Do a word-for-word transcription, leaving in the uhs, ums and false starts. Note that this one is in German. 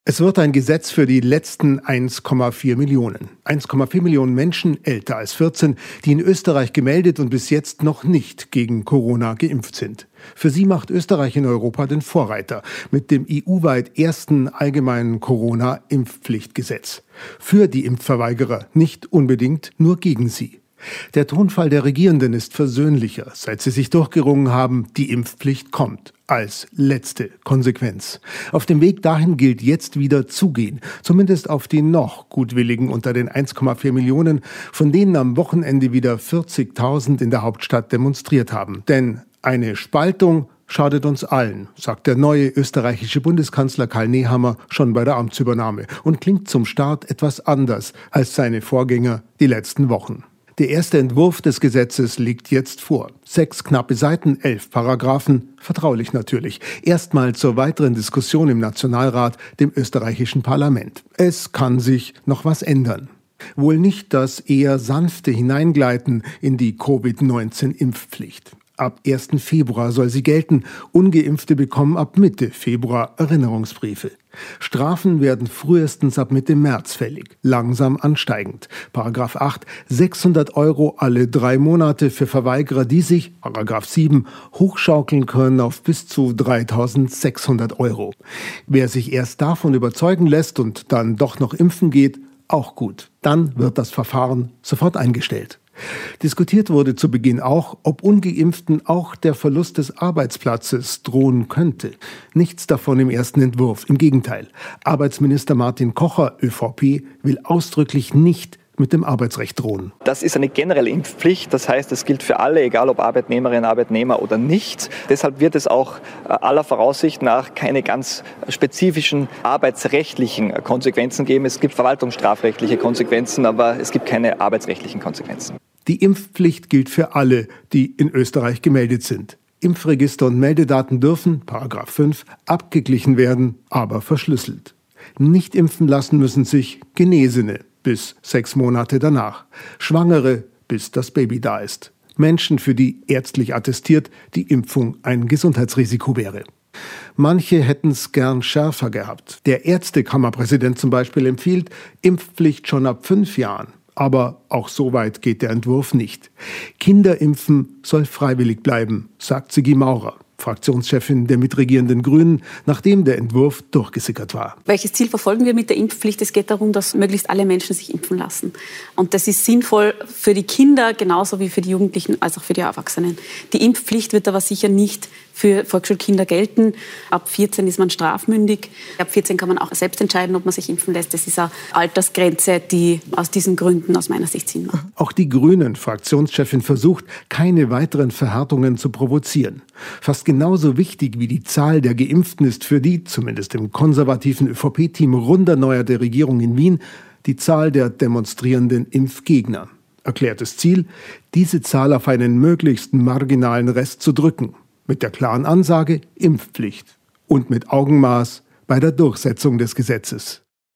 Es wird ein Gesetz für die letzten eins Komma vier Millionen. eins Komma vier Millionen Menschen älter als vierzehn, die in Österreich gemeldet und bis jetzt noch nicht gegen Corona geimpft sind. Für sie macht Österreich in Europa den Vorreiter mit dem E U-weit ersten allgemeinen Corona-Impfpflichtgesetz. Für die Impfverweigerer, nicht unbedingt nur gegen sie. Der Tonfall der Regierenden ist versöhnlicher, seit sie sich durchgerungen haben, die Impfpflicht kommt. Als letzte Konsequenz. Auf dem Weg dahin gilt jetzt wieder zugehen, zumindest auf die noch Gutwilligen unter den eins Komma vier Millionen, von denen am Wochenende wieder vierzigtausend in der Hauptstadt demonstriert haben. Denn eine Spaltung schadet uns allen, sagt der neue österreichische Bundeskanzler Karl Nehammer schon bei der Amtsübernahme und klingt zum Start etwas anders als seine Vorgänger die letzten Wochen. Der erste Entwurf des Gesetzes liegt jetzt vor. Sechs knappe Seiten, elf Paragraphen, vertraulich natürlich. Erstmal zur weiteren Diskussion im Nationalrat, dem österreichischen Parlament. Es kann sich noch was ändern. Wohl nicht das eher sanfte Hineingleiten in die Covid neunzehn Impfpflicht. Ab ersten Februar soll sie gelten. Ungeimpfte bekommen ab Mitte Februar Erinnerungsbriefe. Strafen werden frühestens ab Mitte März fällig, langsam ansteigend. Paragraph acht, sechshundert Euro alle drei Monate für Verweigerer, die sich, Paragraph sieben, hochschaukeln können auf bis zu dreitausendsechshundert Euro. Wer sich erst davon überzeugen lässt und dann doch noch impfen geht, auch gut. Dann wird das Verfahren sofort eingestellt. Diskutiert wurde zu Beginn auch, ob Ungeimpften auch der Verlust des Arbeitsplatzes drohen könnte. Nichts davon im ersten Entwurf. Im Gegenteil. Arbeitsminister Martin Kocher, ÖVP, will ausdrücklich nicht mit dem Arbeitsrecht drohen. Das ist eine generelle Impfpflicht, das heißt, es gilt für alle, egal ob Arbeitnehmerinnen, Arbeitnehmer oder nicht. Deshalb wird es auch aller Voraussicht nach keine ganz spezifischen arbeitsrechtlichen Konsequenzen geben. Es gibt verwaltungsstrafrechtliche Konsequenzen, aber es gibt keine arbeitsrechtlichen Konsequenzen. Die Impfpflicht gilt für alle, die in Österreich gemeldet sind. Impfregister und Meldedaten dürfen, Paragraph fünf, abgeglichen werden, aber verschlüsselt. Nicht impfen lassen müssen sich Genesene bis sechs Monate danach, Schwangere bis das Baby da ist, Menschen, für die ärztlich attestiert die Impfung ein Gesundheitsrisiko wäre. Manche hätten es gern schärfer gehabt. Der Ärztekammerpräsident zum Beispiel empfiehlt Impfpflicht schon ab fünf Jahren. Aber auch so weit geht der Entwurf nicht. Kinderimpfen soll freiwillig bleiben, sagt Sigi Maurer, Fraktionschefin der mitregierenden Grünen, nachdem der Entwurf durchgesickert war. Welches Ziel verfolgen wir mit der Impfpflicht? Es geht darum, dass möglichst alle Menschen sich impfen lassen. Und das ist sinnvoll für die Kinder genauso wie für die Jugendlichen als auch für die Erwachsenen. Die Impfpflicht wird aber sicher nicht für Volksschulkinder gelten. Ab vierzehn ist man strafmündig. Ab vierzehn kann man auch selbst entscheiden, ob man sich impfen lässt. Das ist eine Altersgrenze, die aus diesen Gründen aus meiner Sicht Sinn macht. Auch die Grünen-Fraktionschefin versucht, keine weiteren Verhärtungen zu provozieren. Fast genauso wichtig wie die Zahl der Geimpften ist für die, zumindest im konservativen ÖVP-Team Runderneuer Regierung in Wien, die Zahl der demonstrierenden Impfgegner. Erklärtes Ziel, diese Zahl auf einen möglichst marginalen Rest zu drücken. Mit der klaren Ansage Impfpflicht und mit Augenmaß bei der Durchsetzung des Gesetzes.